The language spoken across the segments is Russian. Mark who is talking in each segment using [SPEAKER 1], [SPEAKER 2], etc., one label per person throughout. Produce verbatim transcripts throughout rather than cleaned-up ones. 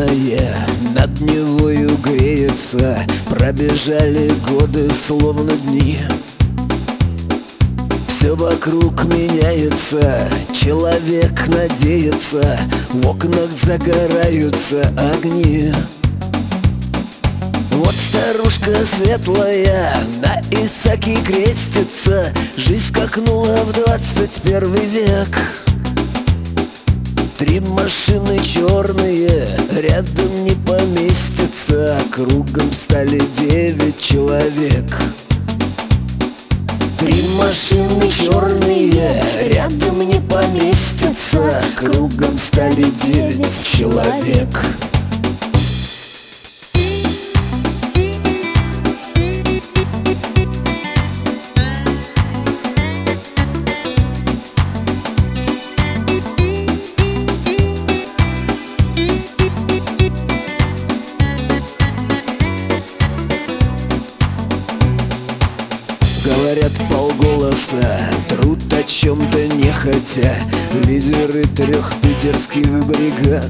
[SPEAKER 1] румяная над Невою греется. Пробежали годы, словно дни. Все вокруг меняется, человек надеется, в окнах загораются огни. Вот старушка светлая на Исаке крестится, жизнь скакнула в двадцать первый век. Три машины черные рядом не поместятся, кругом стали девять человек. Три машины черные рядом не поместятся, кругом стали девять человек. Говорят полголоса, труд о чем-то нехотя, лидеры трех питерских бригад.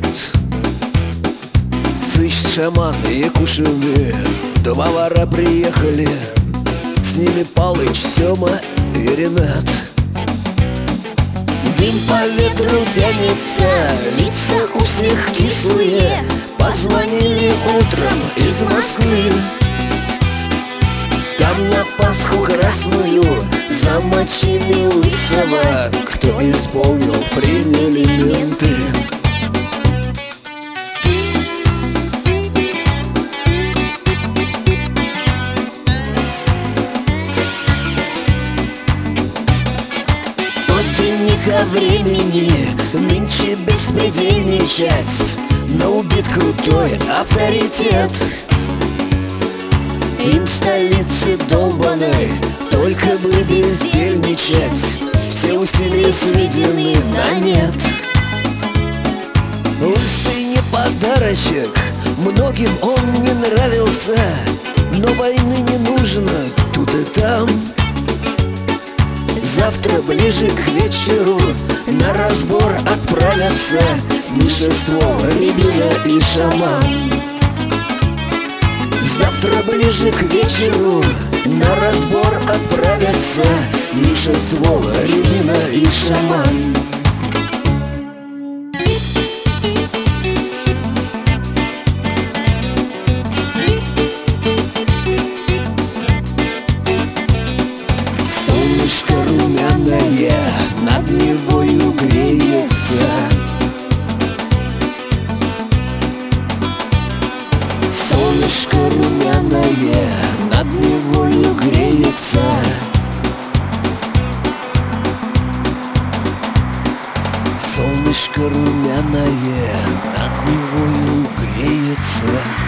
[SPEAKER 1] Сыщ, шаман, Якушины, два вора приехали, с ними Палыч, Сема и Ренат. Дым по ветру тянется, лица у всех кислые. Позвонили утром из Москвы. Там на Пасху красную замочили лысого. Кто исполнил, приняли менты. Ко времени нынче беспредельничать, но убит крутой авторитет. Им в столице долбаной только бы бездельничать, все усилия сведены на нет. Лысый не подарочек, многим он не нравился, но войны не нужно тут и там. Завтра ближе к вечеру на разбор отправятся Миша Ствол, Рябина и Шаман. Завтра ближе к вечеру на разбор отправятся Миша Ствол, Рябина и Шаман. Солнышко румяное над Невою греется. Солнышко румяное над Невою греется. Солнышко румяное над Невою греется.